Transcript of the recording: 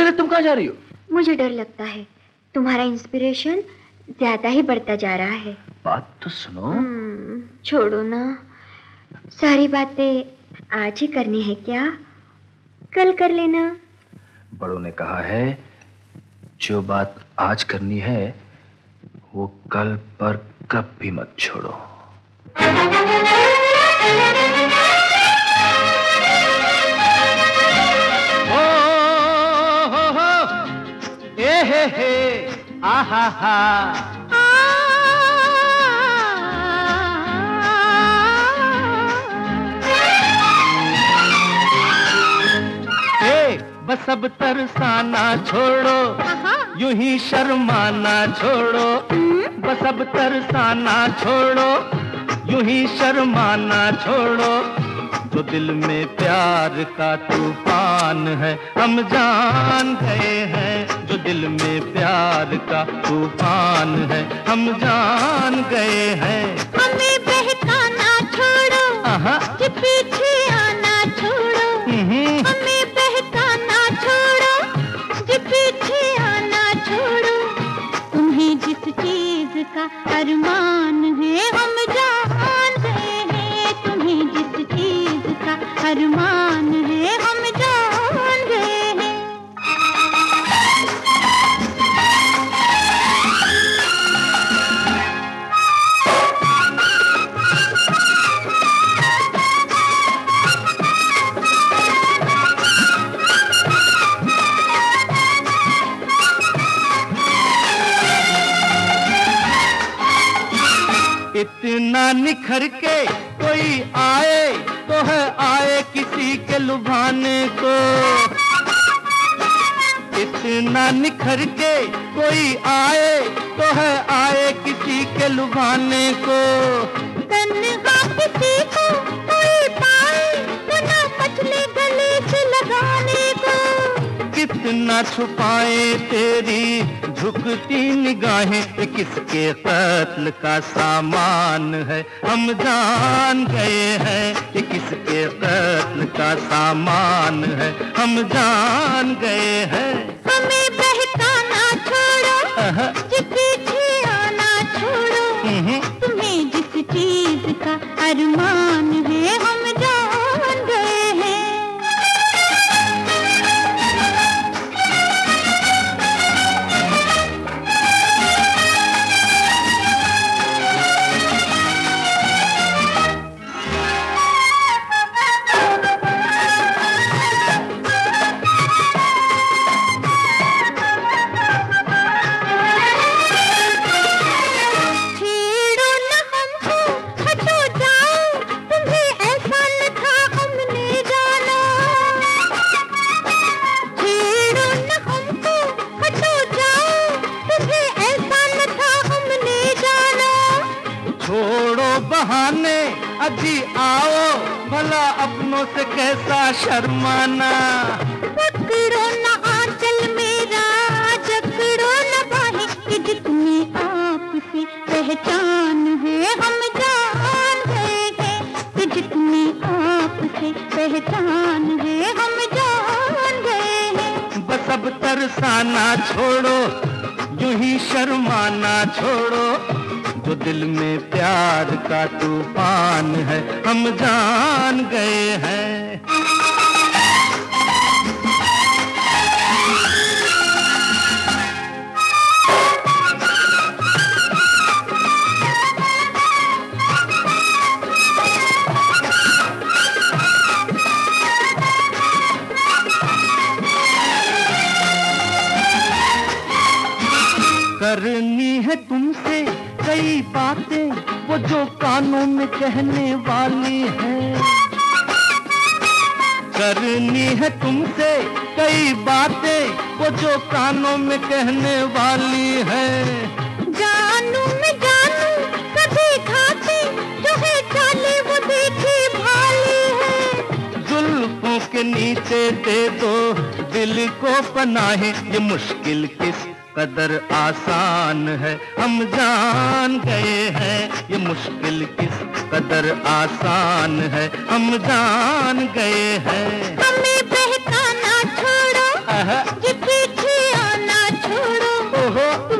अरे तुम कहाँ जा रही हो? मुझे डर लगता है, तुम्हारा इंस्पिरेशन ज्यादा ही बढ़ता जा रहा है। बात तो सुनो। छोड़ो ना, सारी बातें आज ही करनी है क्या? कल कर लेना। बड़ों ने कहा है, जो बात आज करनी है वो कल पर कभी मत छोड़ो। ए हे आहा हा। बस अब तरसाना छोड़ो, यूं ही शर्माना छोड़ो। बस अब तरसाना छोड़ो, यूं ही शर्माना छोड़ो। जो दिल में प्यार का तूफान है हम जान गए हैं। जो दिल में प्यार का तूफान है हम जान गए हैं। हमें बहकाना छोड़ो, कि पीछे आना छोड़ो। हमें बहकाना छोड़ो, कि पीछे आना छोड़ो। तुम्हें जिस चीज का अरमान है हम जान गए हैं। तुम्हें जिस चीज का अरमान है हम जान गए हैं। इतना निखर के कोई आए तो है आए किसी के लुभाने को। इतना निखर के कोई आए तो है आए किसी के लुभाने को। तन्हा किसी को कोई पाए तो ना मचले गले से लगाने को। कितना छुपाए तेरी झुकती निगाहें, ये किसके कत्ल का सामान है हम जान गए हैं। ये किसके कत्ल का सामान है हम जान गए हैं। हमें बहकाना छोड़ो, कि पीछे आना छोड़ो। तुम्हें जिस चीज का अरमान है हम जान गए हैं। बहाने अजी आओ, भला अपनों से कैसा शर्माना। पकड़ो न आंचल मेरा, जकड़ो न बाहें, कि जितनी आपसे पहचान है हम जान गए हैं। कि जितनी आपसे पहचान है हम जान गए हैं। बस अब तरसाना छोड़ो, यूं ही शर्माना छोड़ो। जो दिल में प्यार का तूफान है हम जान गए हैं। करनी है तुमसे कई बातें, वो जो कानों में कहने वाली है। करनी है तुमसे कई बातें, वो जो कानों में कहने वाली है। जानू मैं जानू कभी खाते, जो है चाले वो देखी भाली है। जुल्फों के नीचे दे दो दिल को पनाहे, ये मुश्किल किस कदर आसान है हम जान गए हैं। ये मुश्किल किस कदर आसान है हम जान गए हैं। हमें बहकाना छोड़ो, हो